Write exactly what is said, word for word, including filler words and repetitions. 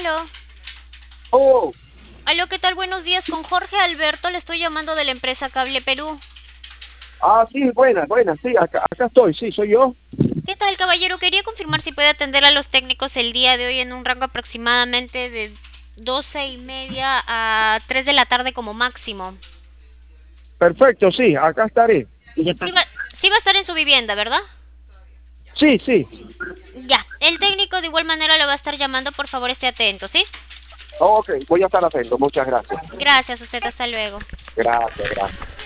Aló. Oh, Aló, ¿qué tal? Buenos días. Con Jorge Alberto le estoy llamando de la empresa Cable Perú. ah, sí, buena, buena, sí, acá, acá estoy, sí, soy yo. ¿Qué tal, caballero? Quería confirmar si puede atender a los técnicos el día de hoy en un rango aproximadamente de doce y media a tres de la tarde como máximo. Perfecto, sí, acá estaré. Sí va, sí va a estar en su vivienda, ¿verdad? Sí, sí. Ya. El técnico de igual manera lo va a estar llamando. Por favor, esté atento, ¿sí? Ok, voy a estar atento, muchas gracias. Gracias, usted. Hasta luego. Gracias, gracias.